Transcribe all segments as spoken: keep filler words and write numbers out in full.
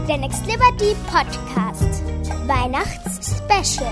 Der Next Liberty Podcast. Weihnachts-Special.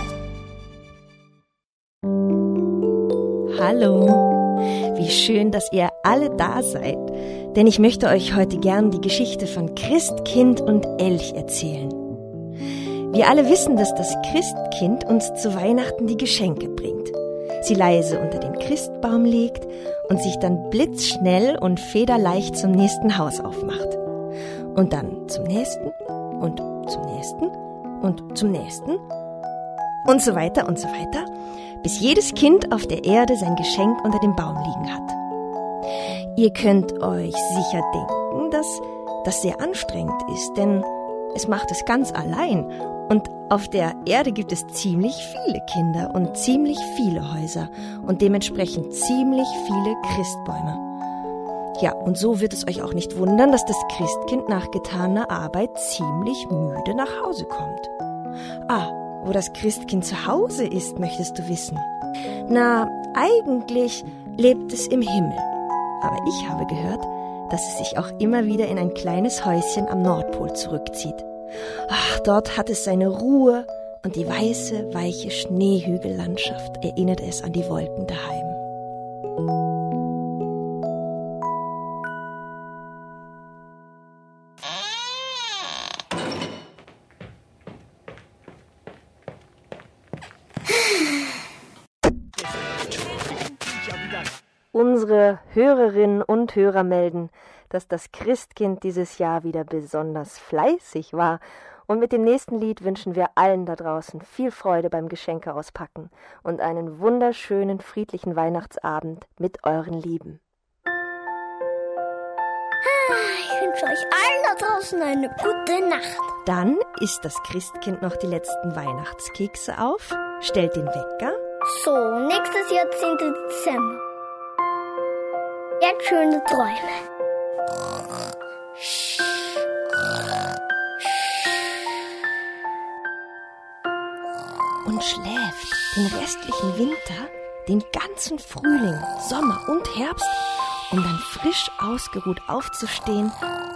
Hallo, wie schön, dass ihr alle da seid, denn ich möchte euch heute gern die Geschichte von Christkind und Elch erzählen. Wir alle wissen, dass das Christkind uns zu Weihnachten die Geschenke bringt, sie leise unter den Christbaum legt und sich dann blitzschnell und federleicht zum nächsten Haus aufmacht. Und dann zum nächsten und zum nächsten und zum nächsten und so weiter und so weiter, bis jedes Kind auf der Erde sein Geschenk unter dem Baum liegen hat. Ihr könnt euch sicher denken, dass das sehr anstrengend ist, denn es macht es ganz allein und auf der Erde gibt es ziemlich viele Kinder und ziemlich viele Häuser und dementsprechend ziemlich viele Christbäume. Ja, und so wird es euch auch nicht wundern, dass das Christkind nach getaner Arbeit ziemlich müde nach Hause kommt. Ah, wo das Christkind zu Hause ist, möchtest du wissen? Na, eigentlich lebt es im Himmel. Aber ich habe gehört, dass es sich auch immer wieder in ein kleines Häuschen am Nordpol zurückzieht. Ach, dort hat es seine Ruhe und die weiße, weiche Schneehügellandschaft erinnert es an die Wolken daheim. Unsere Hörerinnen und Hörer melden, dass das Christkind dieses Jahr wieder besonders fleißig war. Und mit dem nächsten Lied wünschen wir allen da draußen viel Freude beim Geschenke auspacken und einen wunderschönen, friedlichen Weihnachtsabend mit euren Lieben. Ich wünsche euch allen da draußen eine gute Nacht. Dann isst das Christkind noch die letzten Weihnachtskekse auf, stellt den Wecker. So, nächstes Jahr zehnten Dezember. Jetzt schöne Träume. Und schläft den restlichen Winter, den ganzen Frühling, Sommer und Herbst, um dann frisch ausgeruht aufzustehen.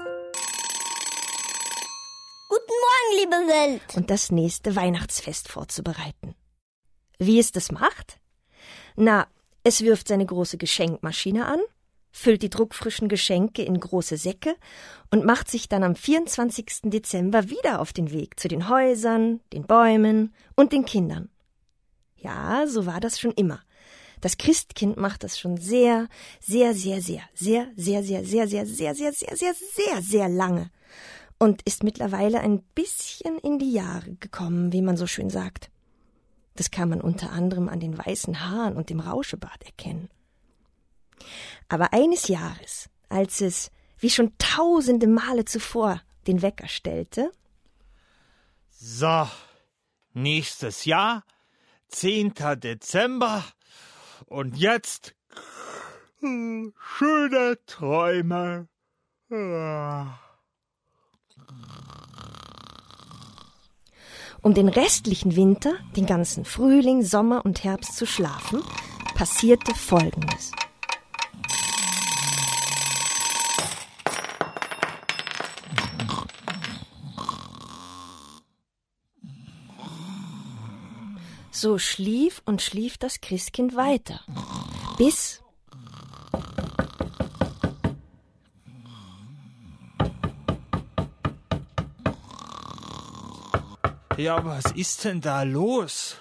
Guten Morgen, liebe Welt. Und das nächste Weihnachtsfest vorzubereiten. Wie es das macht? Na, es wirft seine große Geschenkmaschine an, füllt die druckfrischen Geschenke in große Säcke und macht sich dann am vierundzwanzigsten Dezember wieder auf den Weg zu den Häusern, den Bäumen und den Kindern. Ja, so war das schon immer. Das Christkind macht das schon sehr, sehr, sehr, sehr, sehr, sehr, sehr, sehr, sehr, sehr, sehr, sehr, sehr, sehr, sehr lange und ist mittlerweile ein bisschen in die Jahre gekommen, wie man so schön sagt. Das kann man unter anderem an den weißen Haaren und dem Rauschebart erkennen. Aber eines Jahres, als es, wie schon tausende Male zuvor, den Wecker stellte. So, nächstes Jahr, zehnten Dezember, und jetzt schöne Träume. Um den restlichen Winter, den ganzen Frühling, Sommer und Herbst zu schlafen, passierte Folgendes. So schlief und schlief das Christkind weiter, bis... Ja, was ist denn da los?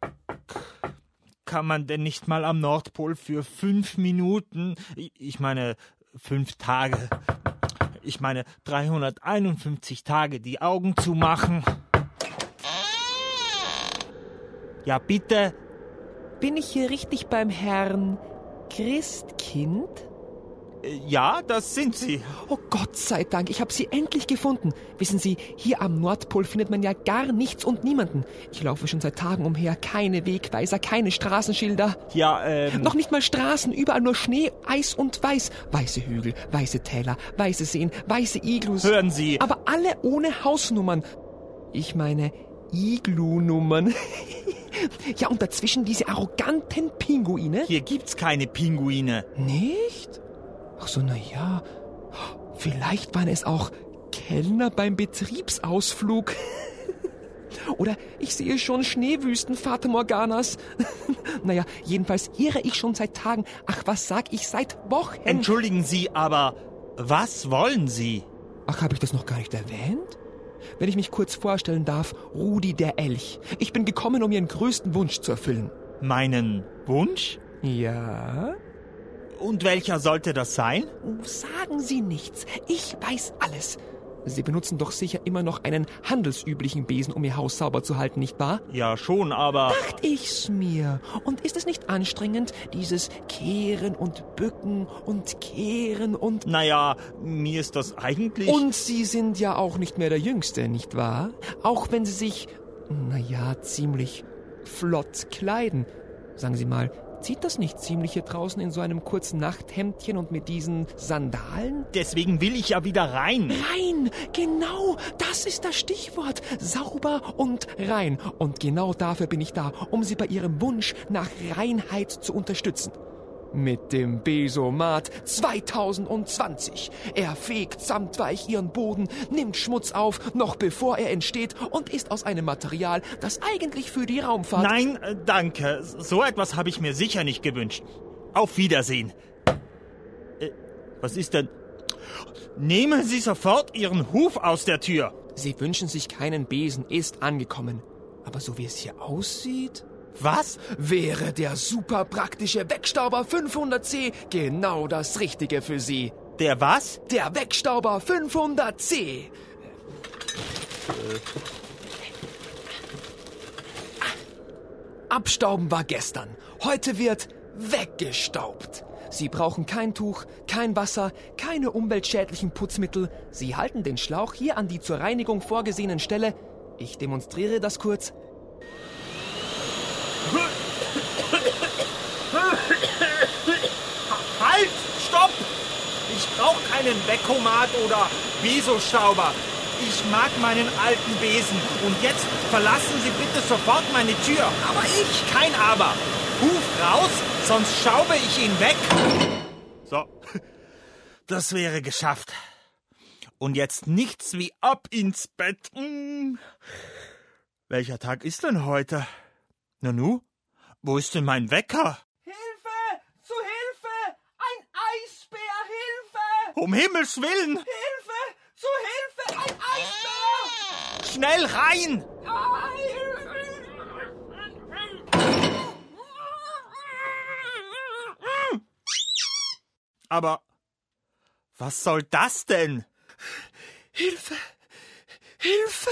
Kann man denn nicht mal am Nordpol für fünf Minuten, ich meine fünf Tage, ich meine dreihunderteinundfünfzig Tage die Augen zumachen? Ja, bitte. Bin ich hier richtig beim Herrn Christkind? Ja, das sind Sie. Oh Gott sei Dank, ich habe Sie endlich gefunden. Wissen Sie, hier am Nordpol findet man ja gar nichts und niemanden. Ich laufe schon seit Tagen umher, keine Wegweiser, keine Straßenschilder. Ja, ähm... Noch nicht mal Straßen, überall nur Schnee, Eis und Weiß. Weiße Hügel, weiße Täler, weiße Seen, weiße Iglus. Hören Sie... Aber alle ohne Hausnummern. Ich meine Iglu-Nummern. Ja, und dazwischen diese arroganten Pinguine. Hier gibt's keine Pinguine. Nicht? Ach so, na ja. Vielleicht waren es auch Kellner beim Betriebsausflug. Oder ich sehe schon Schneewüsten Fata Morganas. Naja, jedenfalls irre ich schon seit Tagen. Ach, was sag ich, seit Wochen. Entschuldigen Sie, aber was wollen Sie? Ach, habe ich das noch gar nicht erwähnt? Wenn ich mich kurz vorstellen darf, Rudi der Elch. Ich bin gekommen, um Ihren größten Wunsch zu erfüllen. Meinen Wunsch? Ja? Und welcher sollte das sein? Oh, sagen Sie nichts. Ich weiß alles. Sie benutzen doch sicher immer noch einen handelsüblichen Besen, um Ihr Haus sauber zu halten, nicht wahr? Ja, schon, aber... Dacht ich's mir. Und ist es nicht anstrengend, dieses Kehren und Bücken und Kehren und... Naja, mir ist das eigentlich... Und Sie sind ja auch nicht mehr der Jüngste, nicht wahr? Auch wenn Sie sich, naja, ziemlich flott kleiden. Sagen Sie mal, zieht das nicht ziemlich hier draußen in so einem kurzen Nachthemdchen und mit diesen Sandalen? Deswegen will ich ja wieder rein. Rein, genau, das ist das Stichwort. Sauber und rein. Und genau dafür bin ich da, um Sie bei Ihrem Wunsch nach Reinheit zu unterstützen. Mit dem Besomat zweitausendzwanzig. Er fegt samtweich Ihren Boden, nimmt Schmutz auf, noch bevor er entsteht und ist aus einem Material, das eigentlich für die Raumfahrt... Nein, äh, danke. So etwas habe ich mir sicher nicht gewünscht. Auf Wiedersehen. Äh, was ist denn? Nehmen Sie sofort Ihren Huf aus der Tür. Sie wünschen sich keinen Besen, ist angekommen. Aber so wie es hier aussieht... Was? Wäre der super praktische Wegstauber fünfhundert C genau das Richtige für Sie. Der was? Der Wegstauber fünfhundert C. Äh. Abstauben war gestern. Heute wird weggestaubt. Sie brauchen kein Tuch, kein Wasser, keine umweltschädlichen Putzmittel. Sie halten den Schlauch hier an die zur Reinigung vorgesehenen Stelle. Ich demonstriere das kurz. Halt! Stopp! Ich brauche keinen Weckomat oder Besostauber. Ich mag meinen alten Besen. Und jetzt verlassen Sie bitte sofort meine Tür. Aber ich? Kein Aber. Huf raus, sonst schaube ich ihn weg. So, das wäre geschafft. Und jetzt nichts wie ab ins Bett. Hm. Welcher Tag ist denn heute? Nanu, wo ist denn mein Wecker? Hilfe! Zu Hilfe! Ein Eisbär! Hilfe! Um Himmels Willen! Hilfe! Zu Hilfe! Ein Eisbär! Schnell rein! Aber was soll das denn? Hilfe! Hilfe!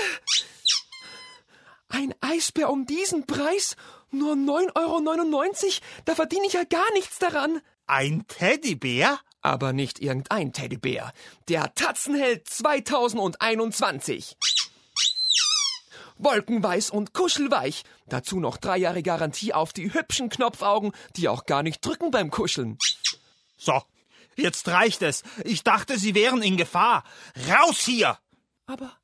Ein Eisbär um diesen Preis? Nur neun Euro neunundneunzig? Da verdiene ich ja gar nichts daran. Ein Teddybär? Aber nicht irgendein Teddybär. Der Tatzenheld zweitausendeinundzwanzig. Wolkenweiß und kuschelweich. Dazu noch drei Jahre Garantie auf die hübschen Knopfaugen, die auch gar nicht drücken beim Kuscheln. So, jetzt reicht es. Ich dachte, Sie wären in Gefahr. Raus hier! Aber...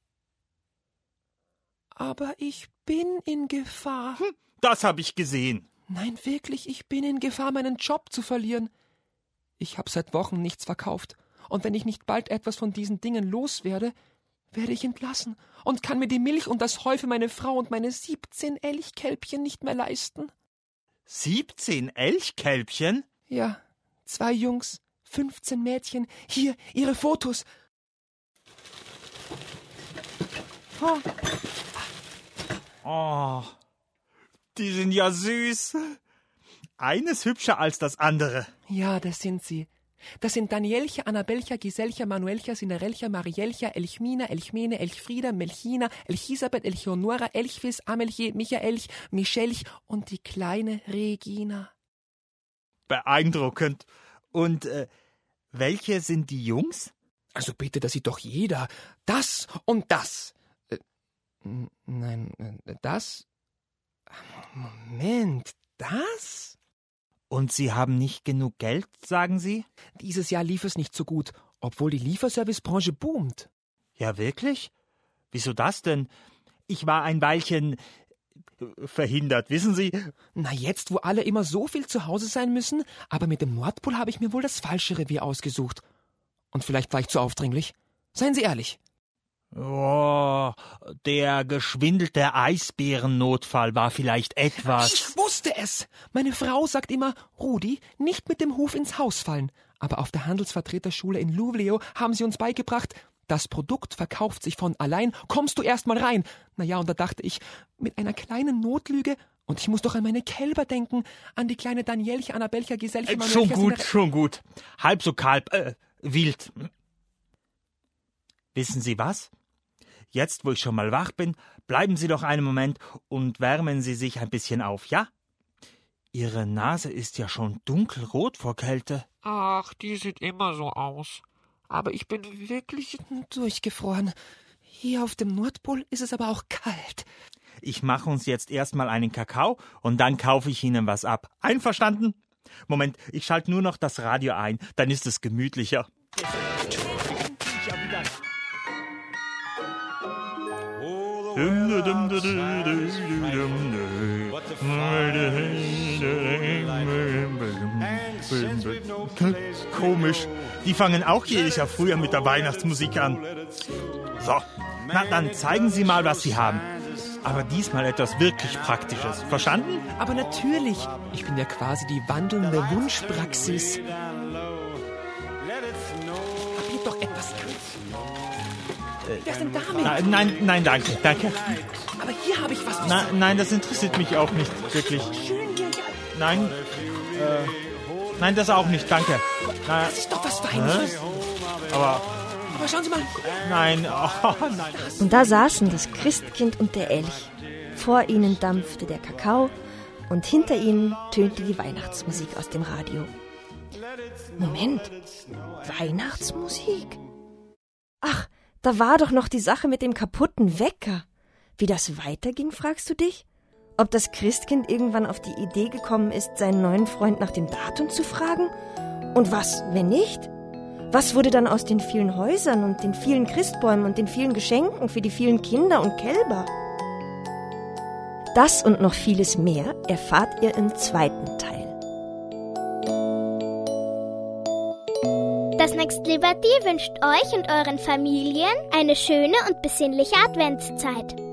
Aber ich bin in Gefahr. Hm, das habe ich gesehen. Nein, wirklich, ich bin in Gefahr, meinen Job zu verlieren. Ich habe seit Wochen nichts verkauft. Und wenn ich nicht bald etwas von diesen Dingen loswerde, werde ich entlassen und kann mir die Milch und das Heu für meine Frau und meine siebzehn Elchkälbchen nicht mehr leisten. Siebzehn Elchkälbchen? Ja, zwei Jungs, fünfzehn Mädchen. Hier, ihre Fotos. Oh. Oh, die sind ja süß. Eines hübscher als das andere. Ja, das sind sie. Das sind Danielcha, Annabelcha, Giselcha, Manuelcha, Sinarelcha, Marielcha, Elchmina, Elchmene, Elchfrieda, Melchina, Elchisabeth, Elchonora, Elchfis, Amelche, Michaelch, Michelch und die kleine Regina. Beeindruckend. Und äh, welche sind die Jungs? Also bitte, das sieht doch jeder. Das und das. Äh, nein, das? Moment, das? Und Sie haben nicht genug Geld, sagen Sie? Dieses Jahr lief es nicht so gut, obwohl die Lieferservicebranche boomt. Ja, wirklich? Wieso das denn? Ich war ein Weilchen verhindert, wissen Sie? Na, jetzt, wo alle immer so viel zu Hause sein müssen, aber mit dem Nordpol habe ich mir wohl das falsche Revier ausgesucht. Und vielleicht war ich zu aufdringlich. Seien Sie ehrlich. Oh, der geschwindelte Eisbärennotfall war vielleicht etwas. Ich wusste es. Meine Frau sagt immer, Rudi, nicht mit dem Huf ins Haus fallen. Aber auf der Handelsvertreterschule in Luleå haben sie uns beigebracht, das Produkt verkauft sich von allein, kommst du erst mal rein. Naja, und da dachte ich, mit einer kleinen Notlüge, und ich muss doch an meine Kälber denken, an die kleine Danielche, Annabelcha, Gesellche, Äh, schon gut, schon gut. Halb so kalb, äh, wild. Wissen Sie was? Jetzt, wo ich schon mal wach bin, bleiben Sie doch einen Moment und wärmen Sie sich ein bisschen auf, ja? Ihre Nase ist ja schon dunkelrot vor Kälte. Ach, die sieht immer so aus. Aber ich bin wirklich durchgefroren. Hier auf dem Nordpol ist es aber auch kalt. Ich mache uns jetzt erstmal einen Kakao und dann kaufe ich Ihnen was ab. Einverstanden? Moment, ich schalte nur noch das Radio ein, dann ist es gemütlicher. Komisch, die fangen auch jedes Jahr früher mit der Weihnachtsmusik an. So, na dann zeigen Sie mal, was Sie haben. Aber diesmal etwas wirklich Praktisches. Verstanden? Aber natürlich, ich bin ja quasi die wandelnde Wunschpraxis. Probiert doch etwas ganz. Wer ist denn damit? Na, nein, nein, danke, danke. Aber hier habe ich was. Na, nein, das interessiert mich auch nicht, wirklich. Nein, äh, nein, das auch nicht, danke. Na, Das ist doch was Feines. aber, Aber schauen Sie mal. nein, oh, nein. Und da saßen das Christkind und der Elch. Vor ihnen dampfte der Kakao und hinter ihnen tönte die Weihnachtsmusik aus dem Radio. Moment, Weihnachtsmusik? Ach, da war doch noch die Sache mit dem kaputten Wecker. Wie das weiterging, fragst du dich? Ob das Christkind irgendwann auf die Idee gekommen ist, seinen neuen Freund nach dem Datum zu fragen? Und was, wenn nicht? Was wurde dann aus den vielen Häusern und den vielen Christbäumen und den vielen Geschenken für die vielen Kinder und Kälber? Das und noch vieles mehr erfahrt ihr im zweiten Teil. Das Nächstlibertie wünscht euch und euren Familien eine schöne und besinnliche Adventszeit.